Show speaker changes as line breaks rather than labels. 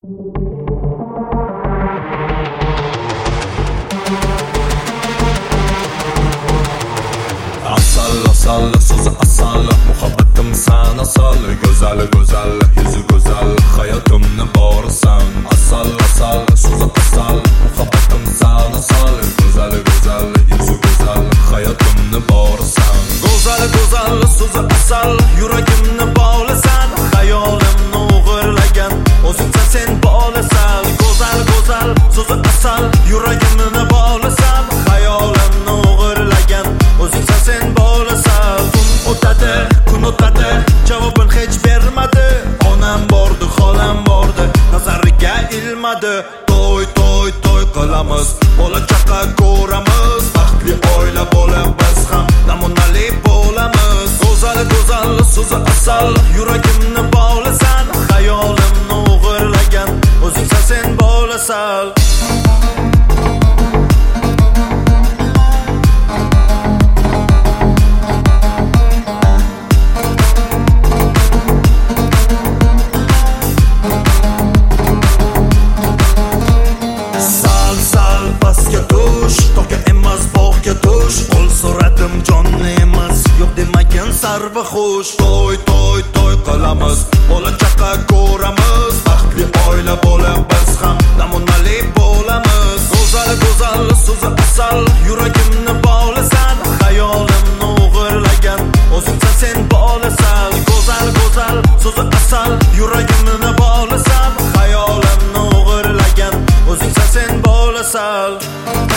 Asal so'zi asal, muhabbatim san asal, go'zal yuzi go'zal, hayotimni borisan. Asal so'zi asal, muhabbatim san asal, go'zal yuzi go'zal, hayotimni borisan. Go'zal so'zi asal, yuragimni bolasan, hayolimni o'g'irlagan o'zingsan sen bolasan. Go'zal so'zi asal, yuragimni bolasan, hayolimni o'g'irlagan o'zingsan sen bolasan. Kun o'tadi, javobin hech bermadi. Onam bordi, xolam bordi, nazariga ilmadi. To'y qilamiz, bola chaqa ko'ramiz, baxtli oila bo'lib biz ham namunali bo'lamiz. Go'zal so'zi asal, yuragimni bolasan, hayolimni o'g'irlagan o'zingsan sen bolasan. Sarva xush, to'y qilamiz, bola chaqa ko'ramiz, baxtli oila bo'lib biz ham namunali bo'lamiz. Go'zal so'zi asal, yuragimni bolasan, hayolimni o'g'irlagan o'zingsan sen bolasan. Go'zal so'zi asal, yuragimni bolasan, hayolimni o'g'irlagan o'zingsan sen bolasan.